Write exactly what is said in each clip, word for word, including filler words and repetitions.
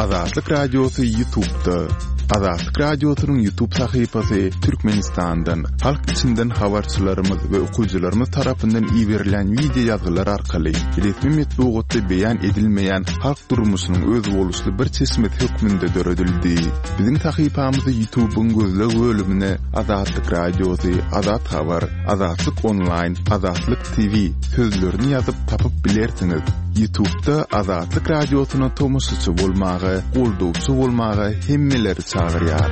Azatlyk Radiosu YouTube'da. Azatlyk Radiosu'nun YouTube sayfasy Türkmenistan'dan, halk içinden habarçylarymyz we okuyjylarymyz tarapyndan ýiberilen video ýazgylar arkaly resmi metbuatda beýan edilmeýän halk durmuşynyň öz boluşly bir çeşmet hökmünde döredildi. Biziň sayfamyzy YouTube'un gözleg bölümine Azatlyk Radiosu, Azat Habar, Azatlyk Online, Azatlyk T V sözlerini ýazyp tapyp bilersiňiz. YouTube'da Azatlyk Radiosu'na tomusçy bolmagy, goldugçy bolmagy hemmeleri çağırýar.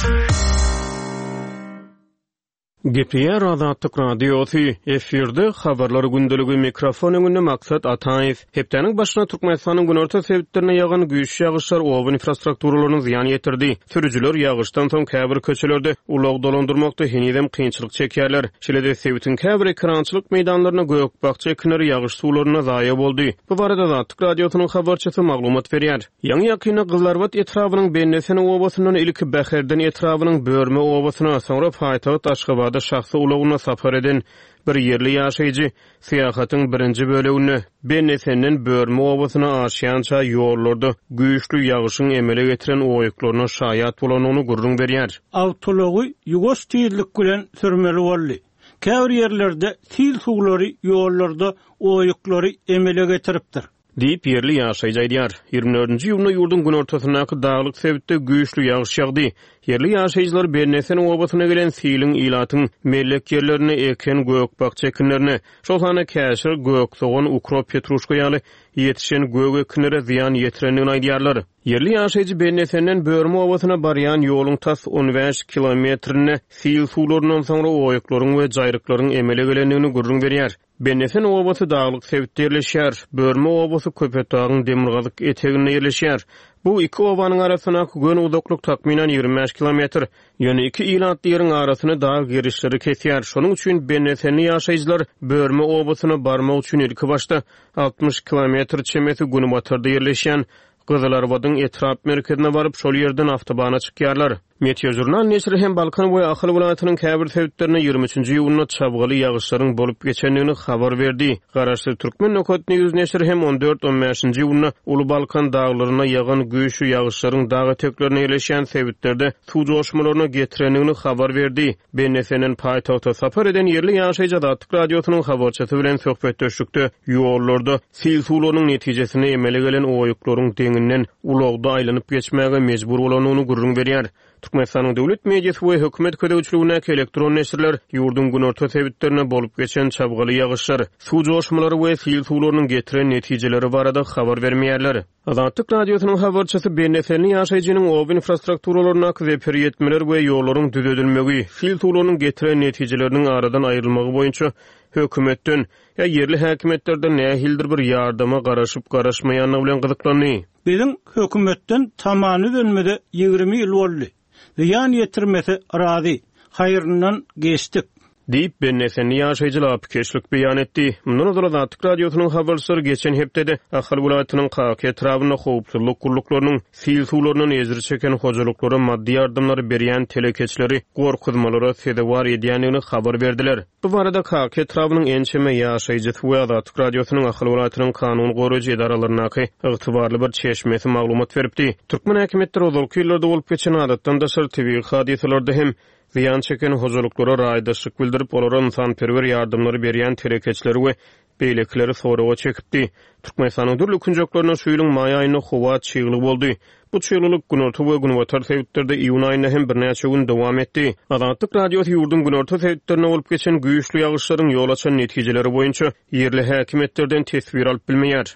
Gepiýär Azatlyk Radiosu, efirde habarlar gündəligi mikrofon öňünde maksat Ataýew. Hepdeniň başyna Türkmenistanyň günorta sebitlerine ýagan güýç ýagyşlar owaň infrastrukturalarına ziýan ýetirdi. Sürüjüler ýagyşdan soň käbir köçelerde ulak dolandyrmakda henidem kynçylyk çekýärler. Şeýle-de sebitin käbir ekrançylyk meýdanlaryna göýükbakça ekinleri ýagyş suwlaryna zaýa boldy. Bu barada Azatlyk Radiosynyň habarçysy maglumat berýär. Ýaňy ýakyny Gyllarbat etrabynyň Bennesen owasynyň ilki Bäherden etrabynyň Börme owasyna, soňra paýtagat Aşgabat şahsy ulagyna sapar eden bir yerli ýaşaýjy syýahatyň birinji bölegini Bennesenden Börme owasyna aşýança ýollarda güýçlü ýagyşyň emele getiren oýuklaryna şaýat bolanyny gurrun berýär. Awtology ýugos tiyirlik bilen sürmeli boldy. Käbir ýerlerde sil suwlary ýollarda oýuklary emele getiripdir. Diýip yerli ýaşaýjy aýdýar. ýygrimi dördünji ýylyň ýurdun gün ortasynaky daglyk sebitde güýçlü ýagyş ýagdy. Yerli ýaşaýjylar Bennesen owasyna gelen silin ilatyň mellek yerlerini eken göýükbakça ekinlerini, şolhana käşir, göýüksoğan, ukrop, petruşka ýaly ýetişen göýük ekinlere ziýan ýetirendigini aýdýarlar. Yerli ýaşaýjy Bennesen Börme owasyna barýan ýoluň tas on beş kilometrini sil suwlaryndan soňra oýuklaryň we jaýryklaryň emele gelendigini gurrun berýär. Bennesen owasy daglyk sebitde ýerleşýär. Börme owasy Köpetagyň demirgazyk eteginde ýerleşýär. Bu iki owanyň arasyna gün uzaklyk takminan ýygrimi beş kilometr. Ýöne iki ilatly ýeriň arasyny dag girişleri kesýär. Şonuň üçin Bennesenli ýaşaýjylar Börme owasyna barmak üçin ilki başda altmış kilometr çemeti güni batyrda ýerleşýän Gyzylarbadyň etrap merkezine baryp şol ýerden awtobana çykýarlar. Meteojurnal neşri hem Balkan boyu Ahal welaýatynyň käbir sebitlerine ýygrimi üçinji ýylyna çabgaly ýagyşlaryň bolup geçendigini habar berdi. Garaşly Türkmen Nöketni ýüz neşri hem on dört on beşinji ýylyna Uly Balkan daglaryna ýagan güýçlü ýagyşlaryň dagy teklerine ýerleşýän sebitlerde suw joşmalaryna getirendigini habar berdi. Bennesen paýtagta sapar eden yerli ýaşaýjy Azatlyk Radiosynyň habarçysy bilen söhbetdeşikde ýollarda sil suwlarynyň netijesini emele gelen oýuklaryň deňinden ulagda aýlanyp geçmäge mejbur bolanyny gurrun berýär. Türkmenistanyň döwlet mediýasy we hökümet ködegçiligine elektron neşirler ýurdun gün orta sebitlerine bolup geçen çabgaly ýagyşlar, suw joşmalary we sil suwlarynyň getiren netijeleri barada habar bermeýärler. Azatlyk Radiosynyň habarçysy Bennesenli ýaşaýjynyň ow infrastrukturalarına köpür ýetmeler we ýollaryň düzedilmegi, sil suwlarynyň getiren netijeleriniň aradan aýrylmagy boýunça hökümetden ýa yerli häkimetlerden nähildir bir ýardyma garaşyp garaşmaýanyny bilen gyzyklandy. Biziň hökümetden tamany dönmede ýygrimi ýyl boldy. Ziyan yetirmesi razi, hayrından geçtik. Deyip Bennesenli ýaşaýjylar apkeşlik beýan etdi. Mundan sonra Azatlyk Radiosynyň habarçylary geçen hepdede Ahal welaýatynyň Kaky etrabyna howpsuzlyk guruluklarynyň sil suwlarynyň ezir çeken hojalyklara maddi ýardymlary berýän telekeçleri gorkuzmalary sedewar edýändigini habar berdiler. Bu barada Kaky etrabynyň ençeme ýaşaýjysy we Azatlyk Radiosynyň Ahal welaýatynyň kanun goraýjy edaralarynaky ygtybarly bir çeşmesi maglumat beripdi. Türkmen häkimetleri ozalky ýyllarda bolup geçen adatdan daşary tebii hadiselerde hem ziyan çeken hojalyklara raýdaşlyk bildirip olara insanperwer ýardymlary berýän telekeçleri we beýlekleri soraga çekipdi. Türkmenistanyň dürli künjeklerine şu ýylyň maý aýyna howa çygylyk boldy. Bu çygylyk günorta we günbatar sebitlerinde iýun aýyna hem bir näçe gün dowam etdi. Azatlyk Radiosu ýurdun günorta sebitlerine bolup geçen güýçlü ýagyşlaryň ýol açan netijeleri boýunça yerli häkimetlerden tesbir alyp bilmeýär.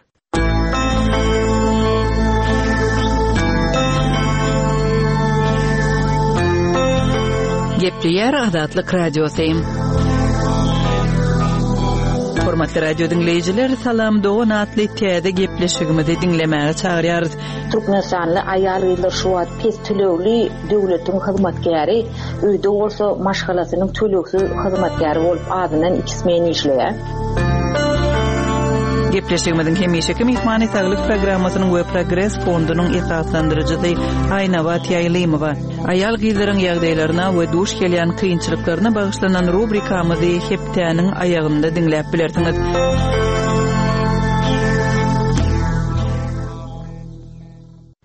Gepliyer Azatlyk Radiosu. Hormatly radio dinleyijiler, salam dogan atly täze gepleşigimizi dinlemäge çagyrýarys. Türkmenistanly aýal ýylar şu wagt pes tölegli döwletiň hyzmatkäri, öýde bolsa maşgalasynyň töleksiz hyzmatkäri bolup adynan ikismeni işleýär. Gepleşigimiziň hemişeki mehmany saglyk programmasynyň we progress fondunyň esaslandyrjysy Aýnawat Ýaýlymowa. Aýal gyzlaryň ýagdaýlaryna we duş gelýän kynçylyklaryna bagyşlanan rubrikamyzy hepdeniň aýagynda dinläp bilersiňiz.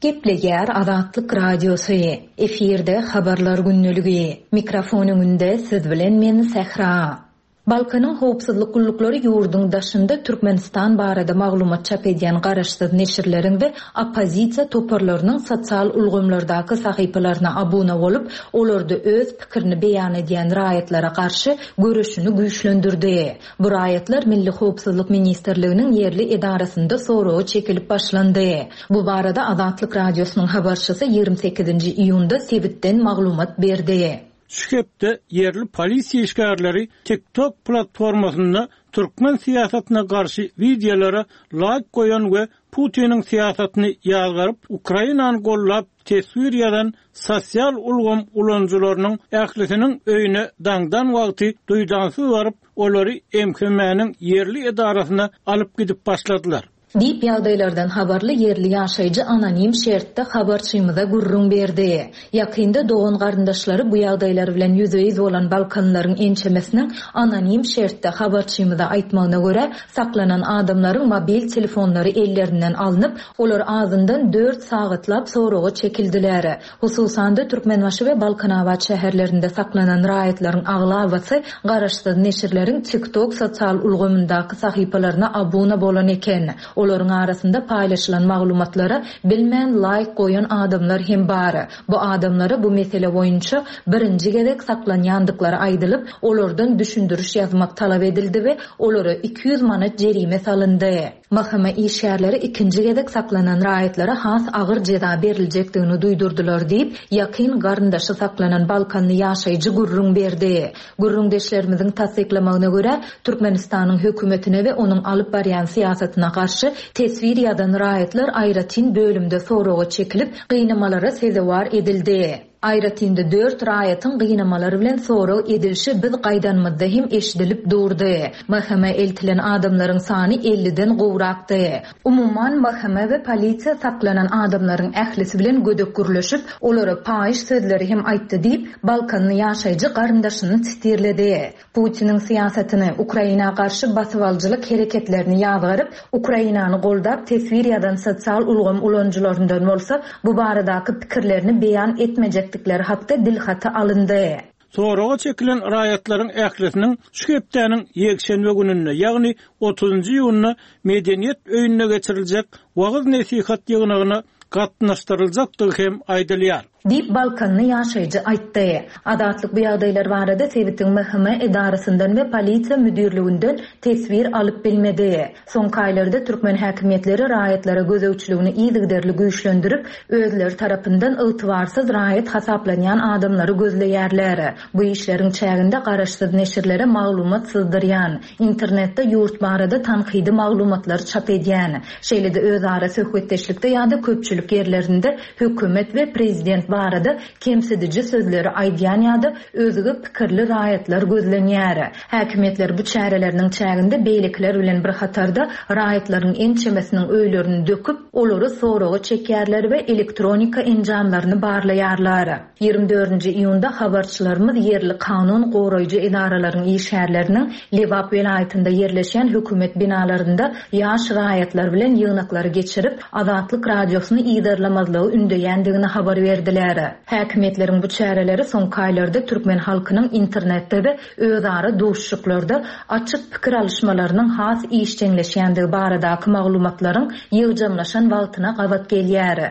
Gepleger Azatlyk radiosu. Efirde habarlar günnüligi. Mikrofonun önünde siz bilen men Sehra. Balkanyň howpsuzlyk gullukları ýurdun daşynda Türkmenistan barada maglumat çap edýän garaşsyz neşirleriň we oppozisiýa toparlarynyň sosial ulgamlardaky sahypalaryna abuna bolup, olarda öz pikirini beýan edýän raýatlara garşy görüşini güýçlendirdi. Bu raýatlar Milli Howpsuzlyk Ministrliginiň ýerli edarasynda soragy çekilip başlandy. Bu barada Azatlyk radiosynyň habarçysy ýygrimi sekizinji iýunda sebitden maglumat berdi. Şüphepde yerli polisiya işgärleri TikTok platformasynda Türkmen siyasatyna karşı videolara like koyan ve Putin'in siyasatyny ýalgaryp Ukrainany gollap tesvir ýadan sosial ulgam ulanjylarynyň ählisiniň öýüne daňdan wagty duýdansyz baryp olary M H M'niň yerli edarasyna alyp gidip başladylar. Dip ýagdaýlardan habarly yerli ýaşaýjy anonim şertde habarçymyza gurrun berdi. Ýakynda dogan garyndaşlary bu ýagdaýlar bilen ýüzeýiz bolan Balkanlaryň ençemesiniň anonim şertde habarçymyza aýtmagyna görä, saklanan adamlaryň mobil telefonlary ellerinden alınıp, olar azyndan dört sagatlap soragy çekildiler. Hususan da Türkmenbaşy we Balkanawat şäherlerinde saklanan raýatlaryň aglabasy garaşsyz neşirleriň TikTok sosial ulgamyndaky sahypalaryna abuna bolan eken. Olaryň arasynda paýlaşylan maglumatlara bilmän like goýan adamlar hem bar. Bu adamlara bu mesele boýunça birinji gezek saklanýandyklary aýdylyp, olardan düşündiriş ýazmak talap edildi we olara iki yüz manat jerime salyndy. Mahkama işgärleri ikinji gezek saklanan raýatlara has agyr jeda beriljekdigini duýdurdylar diýip, ýakyn garyndaşy saklanan Balkanly ýaşaýjy gurrun berdi. Gurrundeşlerimiziň tasdiklamagyna görä, Türkmenistanyň hökümetine we onuň alyp barýan siýasatyna garşy tesvir ýadan raýatlar aýratyn bölümde soragy çekilip, gynamalara sezewar edildi. Aýratynda dört raýatyň gynamalary bilen soragy edilşi biz gaýdanmyzda hem eşidilip durdy. Mahkama eltilen adamlaryň sany elliden gowrakdy. Umumyň mahkama we polisiýa saklanan adamlaryň ählisi bilen gödek gürleşip, olara paýyş sözleri hem aýtdy diýip, Balkanly ýaşaýjy garyndaşyny titirledi. Putiniň siýasatyny Ukraina garşy basywaljylyk hereketlerini ýazgaryp, Ukrainany goldap tesvir ýadan sosial ulgam ulanjylaryndan bolsa, bu baradaky pikirlerini beýan etmejek hakda dilhata alındı. Soraga çekilen raýatlaryň ählisiniň şu hepdeniň ýekşenbe gününe, ýagny otuzunji iýunyna medeniýet öýüne geçiriljek wagt nesihat ýygynyna gatnaşdyryljakdygy hem aýdylýar. Dip Balkanly ýaşaýjy aýtdy. Adatlyk bu ýagdaýlar barada Sebitiň M H M edarasyndan we polisiýa müdirliginden tesvir alyp bilmedi. Soňky aýlarda Türkmen häkimetleri raýatlara gözegçiligini ýygyderli güýçlendirip, özleri tarapyndan ygtybarsyz raýat hasaplanýan adamlary gözleýärler. Bu işleriň çäginde garaşsyz neşirlere maglumat syzdyrýan, internetde ýurt barada tanqidi maglumatlar çap edýän. Şeýlede özara söhbetdeşlikde ýa-da köpçülik ýerlerinde hökümet we prezident barada kemsidici sözleri aýdýan ýa-da özüge pikirli raýatlar gözlenýär. Häkimetler bu çäreleriniň çäginde beýlikler bilen bir hatarda raýatlaryň ençemesiniň öýlerini döküp, olary soragy çekýärler we elektronika enjamlaryny barlaýarlar. ýygrimi dördünji iýunda habarçylarymyz yerli kanun goraýjy edaralaryň işgärleriniň Lebap welaýatynda ýerleşen hökümet binalarynda ýaş raýatlar bilen ýygnaklary geçirip, Azatlyk radiosyny ýydarlamazlygy ündeýändigini habar berdiler. Häkimetleriň bu çäreleri soňky aýlarda Türkmen halkynyň internetde we özara duşşuklarda açyk pikir alışmalarynyň has işçiňleşýändigi baradaky maglumatlaryň ýygjamlaşan wagtyna gawat gelýär.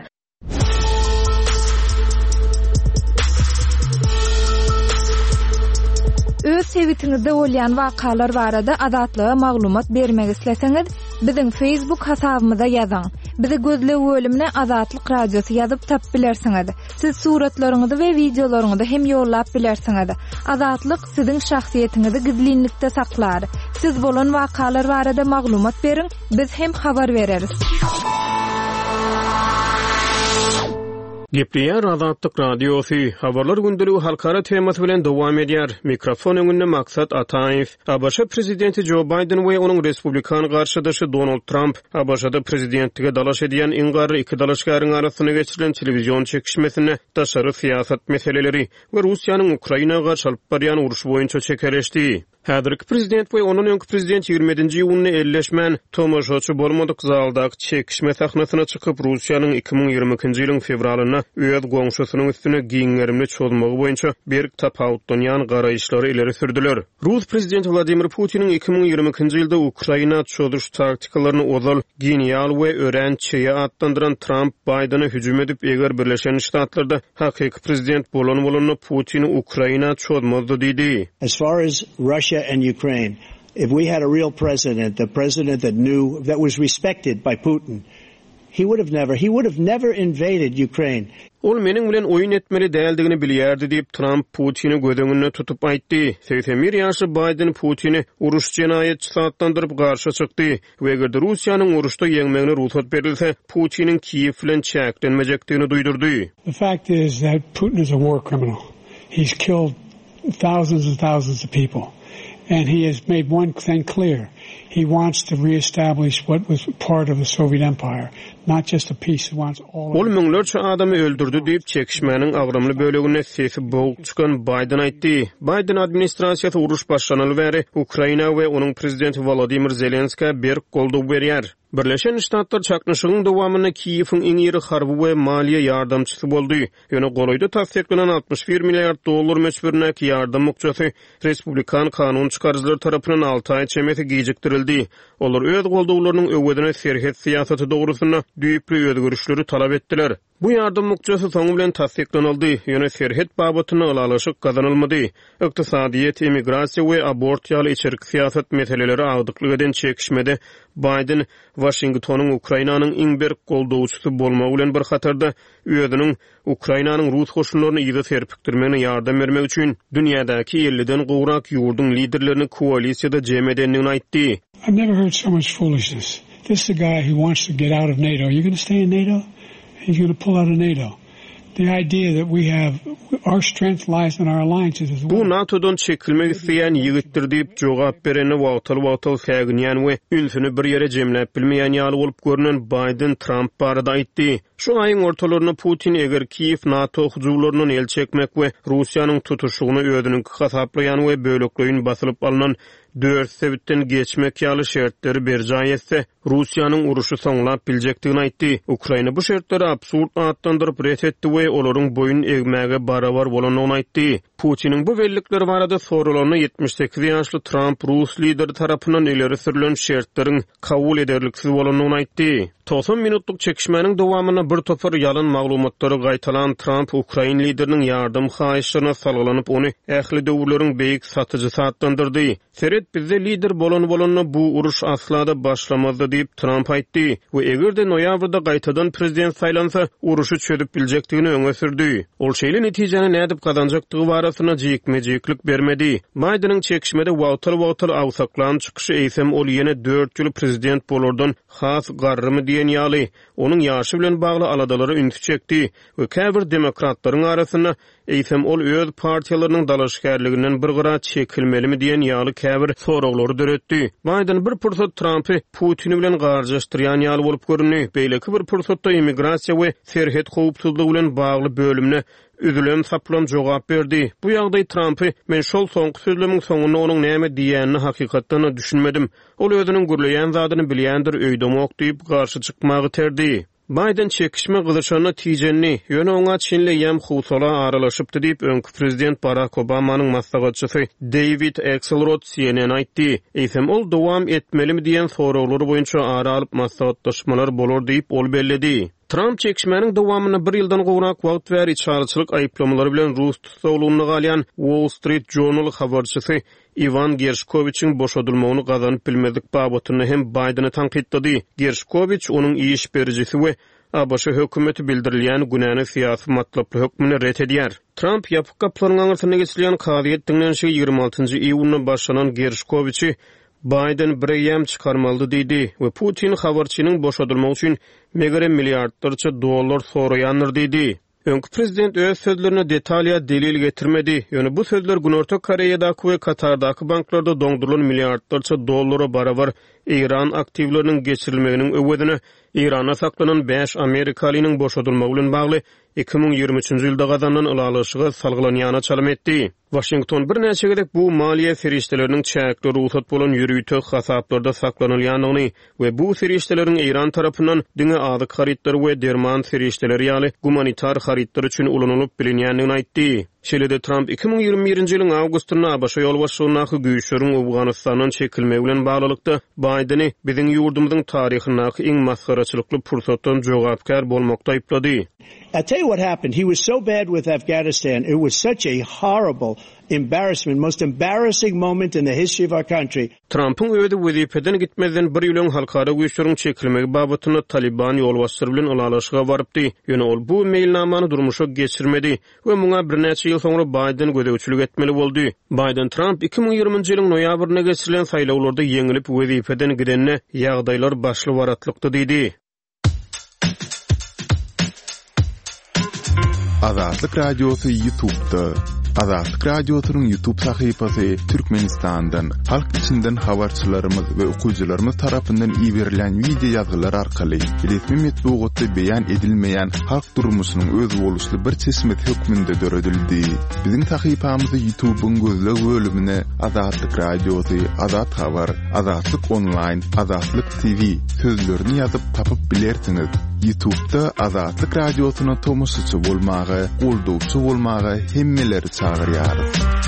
Öz sebitiňizde bolýan wakalar barada azatlyga maglumat bermek isleseňiz, biziň Facebook hasabymyza ýazyň. Bizi gözle bölümine Azatlyk radiosu ýazyp tap bilersiňiz. Siz suratlaryňyzy we videolaryňyzy hem ýollap bilersiňiz. Azatlyk siziň şahsiýetiňizi gizlinlikde saklar. Siz bolan wakalar barada maglumat beriň, biz hem habar bereriz. Gepleýär Azatlyk radiosu habarlar gündüligi halkara temasy bilen dowam edýär. Mikrofon öňünde Maksat Ataýew. A B Ş prezidenti Joe Biden we onuň respublikan garşydaşy Donald Trump A B Ş-da prezidentlige dalaş edýän iňgary iki dalaşgaryň arasyna geçirilen telewizion çekişmesine daşary siýasat meseleleri we Russiýanyň Ukrainaga garşy alyp barýan uruş boýunça çekereşdi. Häzirki prezident we onun öňkü prezident ýigrimenti ýylyny elleşmän tomoşaçy bolmadyk zaldaky çekişme sahnasyna çykyp Russiýanyň iki mиң ýygrymykinji ýylyň fevralyna öz goňşusynyň üstüne giňerimli çolmagy boýunça berk tapawutlanýan garaýşlary ileri sürdiler. Rus prezidenti Vladimir Putiniň iki mиң ýygrymykinji ýylda Ukraina çöldüş taktikalarını ozal, genial we örençiye atlandyran Trump Biden'a hüjüm edip eger Birleşen Ştatlarda hakyky prezident bolan bolany Putini Ukraina çöldmezdi diýdi. As far as Russia and Ukraine, if we had a real president, the president that knew, that was respected by Putin, he would have never, he would have never invaded Ukraine. Ol meniň bilen oýun etmeli däldigini bilýärdi diýip Trump Putini gödöňüne tutup aýtdy. seksen bir ýaşly Biden Putini uruş jenaýetçisi atlandyryp garşy çykdy we eger Russiýanyň uruşda ýeňmegine ruhsat berilse, Putiniň Kiýew bilen çäklenmejekdigini duýdurdy. The fact is that Putin is a war criminal. He's killed thousands and thousands of people. And he has made one thing clear. He wants to reestablish what was part of the Soviet Empire, not just a piece. He wants all of it. Ol müňlerçe adamy öldürdi diýip çekişmäniň agramly bölegine sesi boğup çykan Biden aýtdy. Biden administrasiýasy uruş başlanaly bäri Ukraina we onuň prezidenti Volodymyr Zelenskiä berk goldaw berýär. Birleşen Ştatlar çaknyşygyň dowamyna Kiýewiň iň ýeri harby we maliýe ýardamçysy boldy. Ýöne goloýda tasdiklanan altmış bir milliard dollar meçbernäki ýardam mukjasy Respublikan kanun çykarjylar tarapyndan alty ay çemeti gijikdirildi. Olar öz goldawlarynyň öwedine serhet siýasaty dogrusynda düýpli özgörüşleri talap etdiler. Bu ýardam mukjasy soňy bilen tasdiklanyldy. Ýöne serhet babatyny alaşyk gazanylmady. Ykdysadyýet, immigrasiýa we abort ýaly içerik siýasat meseleleri agdyklyk eden çekişmede Biden Washingtonyň Ukrainanyň iň berk goldawçysy bolmagy bilen bir hatarda özüniň Ukrainanyň Rus goşunlaryny ýygy serpikdirmegine ýardam bermek üçin dünýädäki elliden gowrak ýurdun liderlerini koalisiýada jem edenligini aýtdy. I've never heard so much foolishness. This is the guy who wants to get out of NATO. You're going to stay in NATO? He's going to pull out of NATO. The idea that we have our strength lies in our alliances as well. Bu NATO'dan çekilmek isteyen ýigitdir diýip jogap bereni wagtal-wagtal säginýän we ünsüni bir ýere jemläp bilmeýän ýaly bolup görünen Biden Trump barada aýtdy. Şu aýyň ortalaryna Putin eger Kiýew NATO hujumlaryny el çekmek we Russiýanyň tutuşugyny özüniň hasaplaýan we bölekleýin basylyp alynan dört sebitden geçmek ýaly şertleri berjay etse, Russiýanyň uruşy soňlap biljekdigini aýtdy. Ukraina bu şertleri absurd atlandyryp ret etdi we olaryň boyun egmäge barabar bolanyny aýtdy. Putiniň bu bellikleri barada sorulanyny ýetmiş sekiz ýaşly Trump Rus lideri tarapyndan ileri sürülen şertleriň kabul ederliksiz bolanyny aýtdy. doksan minutluk çekişmenin dowamyna bir topar yalan maglumatlary gaýtalan Trump Ukraina lideriniň ýardam haýyşlaryna salgylanyp ony ähli döwürleriň beýik satyjysy atlandyrdy. Seret bizde lider bolan bolanyny bu uruş aslada başlamazdy diýip Trump aýtdy we egerde noýabrda gaýtadan prezident saýlansa uruşy çödüp biljekdigini öňe sürdi. Ol şeýle netijeni nädip kazanjakdygy barasyna jekmejeklik bermedi. Bidenin çekişmede wagtal-wagtal awsaklan çykyşy eýsem ol ýene dört ýyl prezident bolardan has garrymy diýen ýaly onuň ýaşy bilen bagly aladalary ünsü çekdi we käbir demokratlaryň arasynda eýsem ol öz partiýalarynyň dalaşgärliginden bir gyra çekilmelimi diýen ýaly käbir soraglary döretdi. Biden bir pursat Trumpy Putin bilen garşylaşdyrýan ýaly bolup görünýär. Beýleki bir pursatda immigrasiýa we serhet howpsuzlygy bilen bagly bölümne üzülem saplam jogap berdi. Bu ýagdaý Trumpy men şol soňky sözlemiň soňuna onuň näme diýänini hakykatdan düşünmedim. Ol özüniň gürleýän zadyny bilýändir, öýdemok diýip garşy çykmagy terdi. Biden çekişme gyzyşanyna tijenni, ýöne oňa Çinle ýem husala aralaşypdy diýip öňkü prezident Barack Obamanyň maslahatçysy David Axelrod C N N aýtdy. Eýsem ol dowam etmelimi diýen soraglary boýunça ara alyp maslahatlaşmalar bolar diýip ol belledi. Trump çekişmenin dowamyna bir ýyldan gowrak wagt we içarçylyk aýplamlary bilen Rus tutulmagyny galýan Wall Street Journal habarçysy Ivan Gershkovich'in boşadylmagyny gazanyp bilmedik babatyny hem Biden'ı tanqidlady. Gershkovich onuň iş berjisi we A B Ş hökümeti bildirilýän günäni siýasy matlaply hökmüni ret edýär. Trump ýapyk gaplaryň aňyrsyna geçirilýän kadyýet diňlenşigi ýygrimi altynjy iýulyna başlanan Gershkovich'i Biden bir ýem çykarmaly diýdi we Putin habarçynyň boşadylmagy üçin megere milliardlarça dollar soraýandyr diýdi. Öňkü prezident öz sözlerine detalýa delil getirmedi. Ýöne bu sözler Günorta Koreýadaky we Katardaky banklarda doňdurulan milliardlarça dollara barabar İran aktivlerinin geçirilmeginin öwedini İran'a saklanan beş Amerikalynyň boşadylmagy bilen bagly iki bin ýigirme üçinji ýylda gazandan ulalyşyga salgylanyana çalym etdi. Washington bir näçe gedek bu maliýe ferişteleriniň çäkli ruhsat bolan ýürüýtük hasaplarda saklanylýanyny we bu ferişteleriň İran tarapyndan diňe adyk haritler we derman ferişteleri ýaly humanitar haritler üçin ulanylyp bilinýändigini aýtdy. Şeýle-de Trump iki bin ýigirme birinji ýylyň awgustynda Abaşa ýol başçylygyny güýçleriň Awganystanyň çekilmegi bilen baglanykda Biden'i biziň ýurdumyzyň taryhyndaky iň masgaraçylykly pursatdan jogapkar bolmakda aýplady. I'll tell you what happened. He was so bad with Afghanistan. It was such a horrible embarrassment, most embarrassing moment in the history of our country. Trump'ın öwedi wezipeden gitmeden bir ýylyň halkara güýçleriň çekilmegi babatyny Taliban ýol başçylary bilen ulalyşyga barypdy. Ýöne ol bu mailnamany durmuşa geçirmedi we muňa bir näçe ýyl soňra Biden gödäwçilik etmeli boldy. Biden Trump iki bin ýyirminji ýylyň noýabrynda geçirilen saýlawlarda ýeňilip wezipeden gidenne ýagdaýlar başly waratlykdy diýdi. Azatlyk Radiosu YouTube'da. Azatlyk Radiosu'nun YouTube sahypasy Türkmenistan'dan, halk içinden habarçylarymyz we okuwçylarymyz tarapyndan iýerilen video ýazgylar arkaly resmi metbuatda beýan edilmeýän halk durmuşynyň öz boluşly bir çeşmet hökmünde döredildi. Biziň sahypamyzy YouTube'un gözleg bölümine Azatlyk Radiosu, Azat Habar, Azatlyk Online, Azatlyk T V sözlerini ýazyp tapyp bilersiňiz. YouTube'da Azatlyk Radiosu'na tomusçy bolmagy, goldowçy bolmagy hemmeleri çağırýar.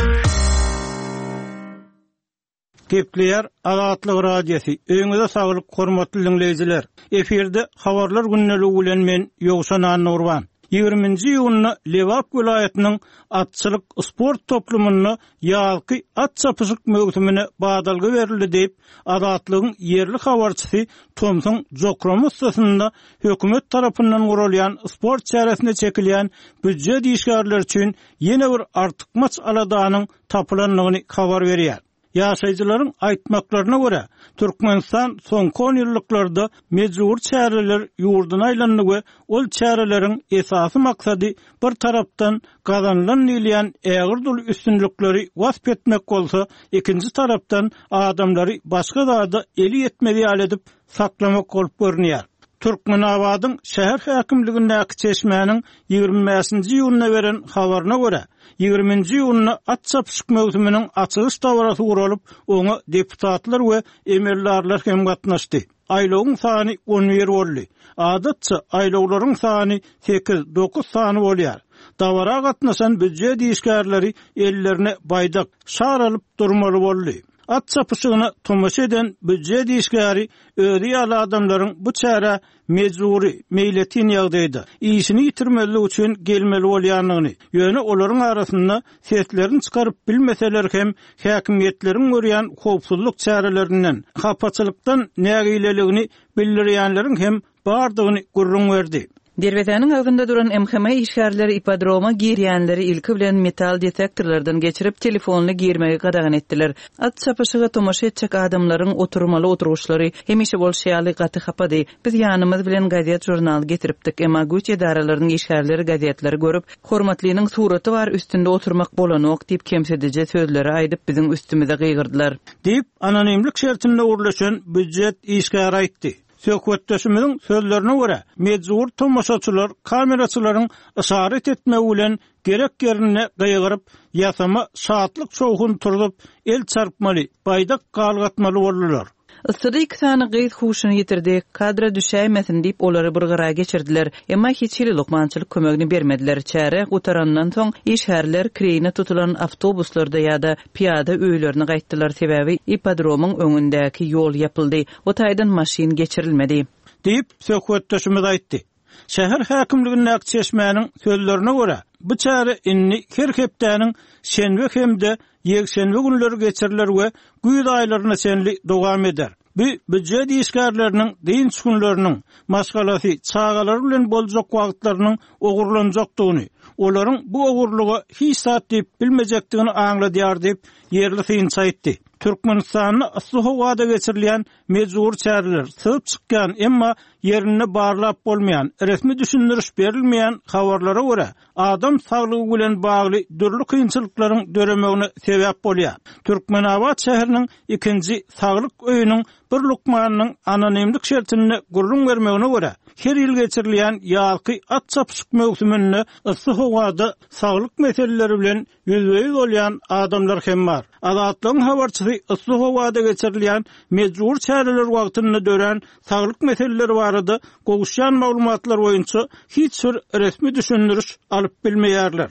Gepleýär Azatlyk Radiosu. Öňüňizde saglyk, hormatly dinleýijiler. Eferde habarlar günneligi bilen men Ýogşan Nurwan. ýigirminji ýylyny Lewak welaýatynyň atçylyk sport toplumyny ýalky at çapyşyk mögütümine badalgy berildi diýip Azatlygyň ýerli habarçysy Thomson Jokromussynda hökümet tarapyndan gurulýan sport çäresine çekilýän büdjet işgärleri üçin ýene bir artykmaç aladanyň tapylanlygyny habar berýär. Ýaşaýjylaryň aýtmaklaryna görä, Türkmenistan soňky on ýyllarda mejbur çäreler ýurduna aýlandy we ol çäreleriň esasy maksady bir tarapdan gazanlan ýylýan ägir dul üstünlikleri wasp etmek bolsa, ikinji tarapdan adamlary başga dada eli etmeli ýaly edip saklamak bolup görünýär. Türkmenabadyň şäher häkimligindäki çeşmäniň ýigirme beşinji ýylyna beren habaryna görä, ýigirminji ýylyny at çapyşyk mögütüminiň açylyş dawarasy guralyp, oňa deputatlar we emellerler hem gatnaşdy. Aýlagyň sany on bir boldy. Adatça aýlaglaryň sany sekiz dokuz sany bolýar. Dawara gatnaşan büdjet işgärleri ellerine baýdak şaralyp durmaly boldy. At çapyşygyna tomaş eden büdjet işgäri öýdi ýaly adamlaryň bu çäre mejburi meýletin ýagdaýda işini ýitirmeli üçin gelmeli bolýanyny, ýöne olaryň arasynda seslerini çykaryp bilmeseler hem häkimiýetleriň görýän howpsuzlyk çärelerinden, hapaçylykdan nägileligini bildirýänleriň hem bardygyny gurrun berdi. Derwetäniň agynda duran M H M işgärleri ipodroma girýänleri ilki bilen metal detektorlardan geçirip telefonly girmegi gadagan etdiler. At çapyşyga tomaş etjek adamlaryň oturmaly oturuşlary hemişe bolşýaly gaty hapady. Biz ýanymyz bilen gazet jurnal getiripdik, emma güç edaralarynyň işgärleri gazetleri görüp, hormatlynyň suraty bar üstünde oturmak bolanok diýip kemsedici sözleri aýdyp biziň üstümize gygyrdylar. Diýip anonimlik şertinde urlaşan büdjet işgäri aýtdy. Söhbetdeşimiziň sözlerine görä, mejbur tomaşaçylar kameraçylaryň işaret etmegi bilen gerek ýerine gaýgyryp, ýasama saatlyk şowhun turup, el çarpmaly, baýdak galgatmaly boldular. Issydy iki sany gyz huşuny ýitirdi, kadra düşäýmesin diýip olary bir gyra geçirdiler. Emma hiç hili lokmançylyk kömegini bermediler. Çäre gutarandan soň işgärler kreyne tutulan awtobuslarda ýa-da piýada öýlerini gaýtdylar, sebäbi ipodromyň öňündäki ýol ýapyldy. O taýdan maşin geçirilmedi. Diýip söhbetdeşimiz aýtdy. Şäher häkimligindäki çeşmäniň sözlerine görä, bu çäre inni her hepdäniň şenbe hemde ýekşenbe günleri geçiriler we güýz aýlaryna çenli dowam eder. Bu büdjet işgärleriniň diň günleriniň maşgalasy çağalar bilen boljak wagtlarynyň ogurlanjakdygyny, olaryň bu ogurluga hiç saat diýip bilmejekdigini aňladýar diýip ýerli synçy aýtdy. Türkmenistan'ı ıslı howada geçirilen mecbur çäreler sığıp çykkan emma yerine barlap bolmayan, resmi düşündürüş berilmeyen habarlara göre adam saglygy bilen bagly dürli kynçylyklaryň döremegine sebäp bolýar. Türkmenabad şäheriniň ikinji saglyk öýüniň bir lukmanynyň anonimlik şertini gurrun bermegine göre her ýyl geçirilen ýalky at çapyşyk mewsümini ısly howada saglyk meseleleri bilen ýüzbeýiz bolýan adamlar hem bar. Adatlyň habarçysy ısly howada geçirilen mejbur çäreler wagtyny dören saglyk meseleleri barada goguşan maglumatlar boýunça hiç bir resmi düşündürüş alyp bilmeýärler.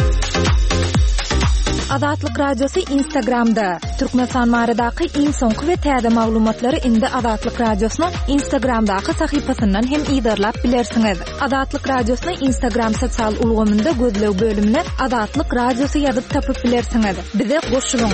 Adatlyk radiosu Instagramda. Türkmenistan maradaky iň soňky we täze maglumatlary indi Adatlyk radiosynyň Instagramdaky sahypasyndan hem ýydarlap bilersiňiz. Adatlyk radiosynyň Instagram sosial ulgamynda gözlew bölümine Adatlyk radiosu ýazyp tapyp bilersiňiz. Bize goşulyň.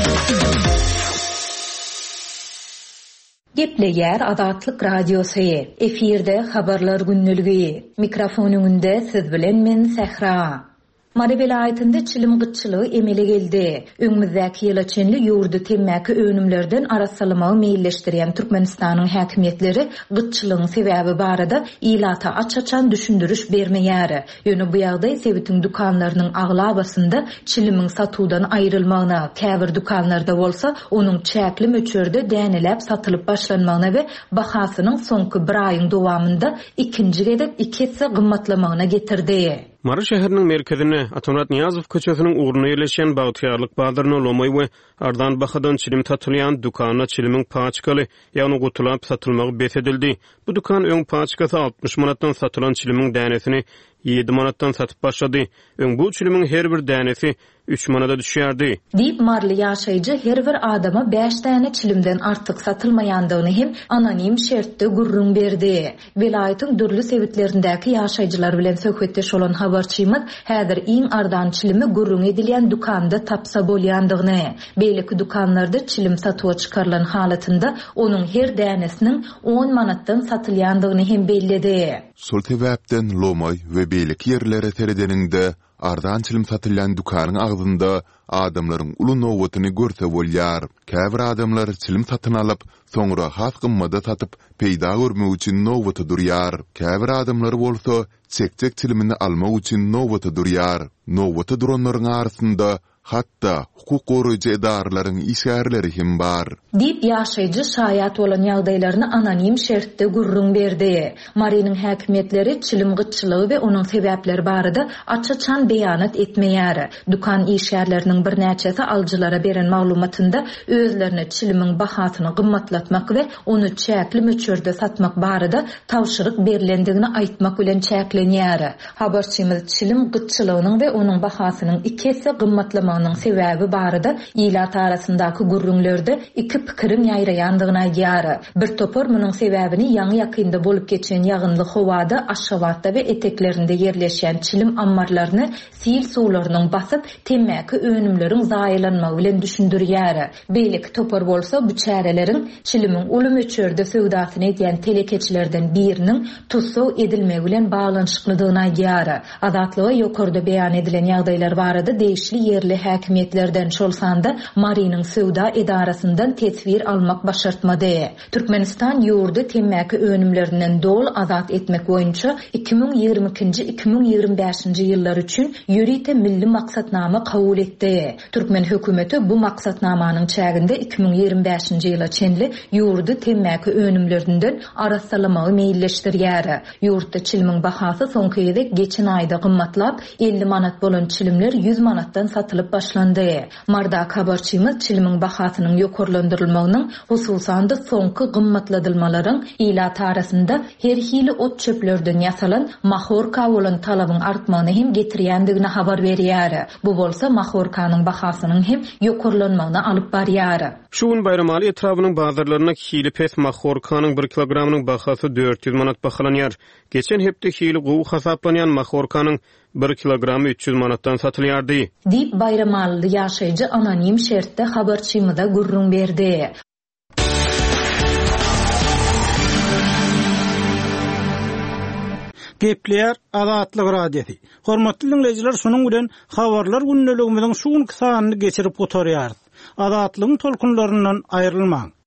Gepleýär Adatlyk radiosu. Efirde habarlar günnüligi. Mikrofonuňda siz bilen men Sehra. Mari vilayetinde çilim gıççılığı emele geldi. Öňümüzdäki ýyla çenli ýurdu temmäki önümlerden arasalamagy meýilleşdirýän Türkmenistanyň häkimetleri gıççylygyň sebäbi barada ilata açaçan düşündürüş bermeýär. Ýöne bu ýagdaý sebitiň dukanlarynyň aglabasynda çilimiň satuwdan aýrylmagyna, käbir dukanlarda bolsa onuň çäkli möçörde däneläp satylyp başlanmagyna we bahasynyň soňky bir aýyň dowamında ikinji gedip iki hisse gymmatlamagyna getirdi. Mary şäheriniň merkezine Atonat Niyazow köçesiniň ugruna ýerleşen Bagtyarlyk bazarına Lomoy we Ardan Bahadan çilim satylýan dukana çilimiň paçkaly, ýagny gutulap satylmagy besedildi. Bu dukan öň paçkasy altmış manatdan satylan çilimiň dänesini ýedi manatdan satyp başlady. Öň bu çilimiň her bir dänesi üç manada düşýärdi. Diýip marly ýaşaýjy her bir adama beş däne çilimden artyk satylmaýandygyny hem anonim şertde gurrun berdi. Vilayetin dürli sebitlerindäki ýaşaýjylar bilen söhbetdeş bolan habarçymyz häzir iň ardan çilimi gurrun edilýän dukanda tapsa bolýandygyny, beýleki dukanlarda çilim satywa çykarylan halatynda onuň her dänesiniň on manatdan satylýandygyny hem bellidi. Sol sebäpden Lomoy we beýleki ýerlere teredeninde ardan çilim satylýan dukanyň agzynda adamlaryň uly nowbatyny görse bolýar. Käbir adamlar çilim satyn alyp, soňra has gymmada satyp peýda görmek üçin nowbaty durýar. Käbir adamlar bolsa çekçek çilimini almak üçin nowbaty durýar. Nowbaty duranlaryň arasynda hatta hukuk goraýjy edaralaryň işgärleri hem bar. Diýip ýaşaýjy şaýat bolan ýagdaýlaryny anonim şertde gurrun berdi. Marynyň häkimetleri çilim gıççylygy we onuň sebäpleri barada açaçan beýanat etmeýär. Dukan işgärleriniň bir näçesi aljylara beren maglumatynda özlerine çilimiň bahasyny gymmatlatmak we onu çäkli möçörde satmak barada tawşyryk berilendigini aýtmak bilen çäklenýär. Habarçymyz çilim gıççylygynyň we onuň bahasynyň iki hisse gymmatlamagynyň sebäbi barada ilat arasyndaky gurrunlerde iki pikirin ýaýraýandygyny aýdýar. Bir topor munyň sebäbini ýaňy ýakynda bolup geçen ýagynly howada, Aşgabatda we eteklerinde ýerleşýän çilim ammarlaryny sil suwlarynyň basyp temmäki önümleriň zaýylanmagy bilen düşündirýär. Beýleki topor bolsa bu çäreleriň çilimiň uly möçörde söwdasyny edýän telekeçilerden biriniň tutsaw edilmegi bilen baglanyşyklydygyny aýdýar. Adatlyga ýokarda beýan edilen ýagdaýlar barada değişli ýerli häkimetlerden şolsanda Marynyň söwda edarasyndan tesbir almak başartmady. Türkmenistan ýurdu temmäki önümlerinden dol azat etmek boýunça iki ming ýygrimi ikinji iki ming ýygrimi beşinji ýyllar üçin ýürite milli maksatnama kabul etdi. Türkmen hökümeti bu maksatnamanyň çäginde iki ming ýygrimi beşinji ýyla çenli ýurdu temmäki önümlerinden arasalamagy meýilleşdirýär. Ýurtda çilimiň bahasy soňky ýylda geçen aýda gymmatlap elli manat bolan çilimler yüz manatdan satylyp başlandy. Marda habarçymyz çilimiň bahasynyň ýokarlandyrylmagynyň hususan da soňky gymmatladylmalaryň ilat arasynda her hili ot çöplerden ýasalan mahorka bolan talabyň artmagyny hem getirýändigini habar berýär. Bu bolsa mahorkanyň bahasynyň hem ýokarlanmagyna alyp barýar. Şu gün Bayramali etrawynyň bazarlaryna hili pes mahorkanyň bir kilogramynyň bahasy dört yüz manat bahalanýar. Geçen hepde hili gowy hasaplanýan mahorkanyň bir kilogramy üç yüz manatdan satylýardy. Diýip Bayramali ýaşaýjy anonim şertde habarçymyza gurrun berdi. Gepleýär Adatlyk radiosu. Hormatly dinleýijiler, şonuň bilen habarlar günneligimiziň şu günki sanyny geçirip gotarýarys. Azatlygyň tolkunlaryndan aýrylmaň.